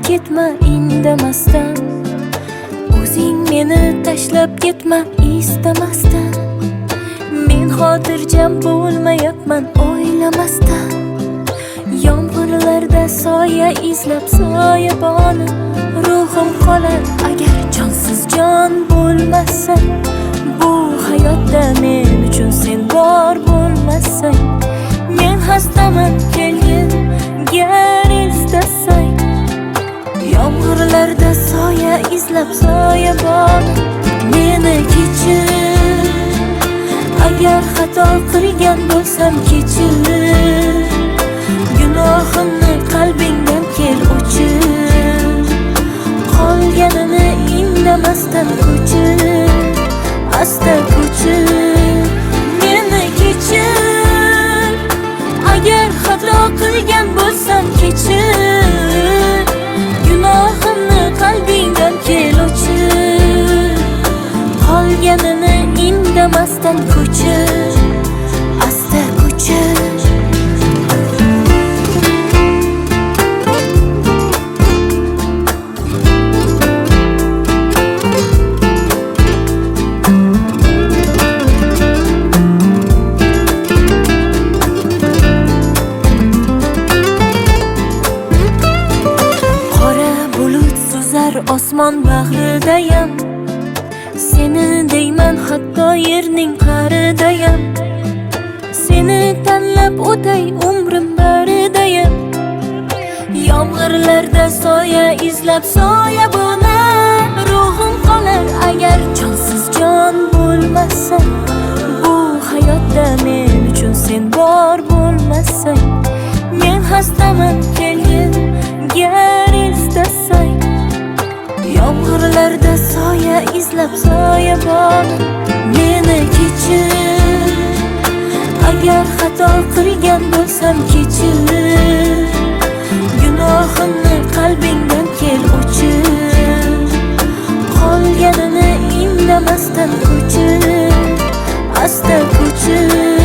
ketma indamasdan. O'zing meni tashlab ketma istamasdan. Men xotirjam bo'lmayapman o'ylamasdan. Yomg'irlarda soya izlab soyaboni ruhim qolar agar jonsiz jon bo'lmasang. Bu hayotda men uchun sen bor bo'lmasang. Men xastaman kelgin gar istasang. Yomg'irlarda soya izlab soyaboni meni kechir. Agar xato qilgan bo'lsam kechir. Gunohimni qalbingdan kel o'chir. Qolganini indamasdan ko'chir. Asta ko'chir. Meni kechir. Agar xato qilgan bo'lsam kechir. Gunohimni qalbingdan kel o'chir. Qolganini indamasdan ko'chir. Asta ko'chir. Osmon bag'ridayam seni deyman, hatto yerning qaridayam. Seni tanlab o'tay umrim baridayam. Yomg'irlarda soya izlab soyaboni ruhim qolar agar jonsiz jon bo'lmasang. Bu hayotda men uchun sen bor bo'lmasang. Men xastaman kelgin gar istasang. Yomg'irlarda soya izlab soyaboni meni kechir. Agar xato qilgan bo'lsam kechir. Gunohimni qalbingdan kel o'chir. Qolganini indamasdan ko'chir. Asta ko'chir.